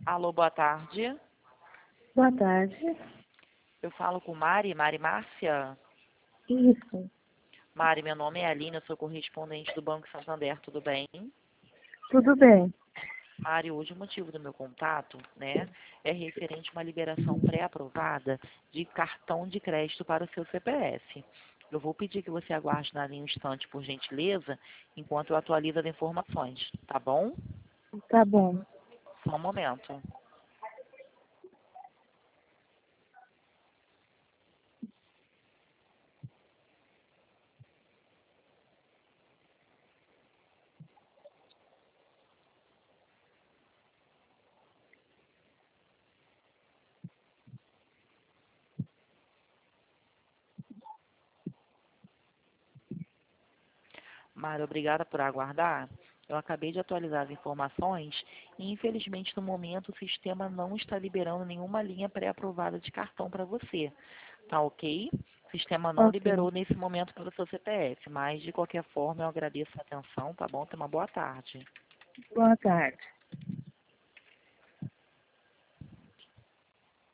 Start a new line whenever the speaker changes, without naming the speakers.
Alô, boa tarde.
Boa tarde.
Eu falo com Mari Márcia.
Isso,
Mari, meu nome é Aline, eu sou correspondente do Banco Santander, tudo bem?
tudo bem.
Mari, hoje o motivo do meu contato, né, é referente a uma liberação pré-aprovada de cartão de crédito para o seu CPF. Eu vou pedir que você aguarde na linha um instante, por gentileza, enquanto eu atualizo as informações, tá bom?
Tá bom.
Só um momento. Mari, obrigada por aguardar. Eu acabei de atualizar as informações e, infelizmente, no momento, o sistema não está liberando nenhuma linha pré-aprovada de cartão para você. Tá ok? O sistema não
Ok.
liberou nesse momento para o seu CPF, mas, de qualquer forma, eu agradeço a atenção, tá bom? Tenha uma boa tarde.
Boa tarde.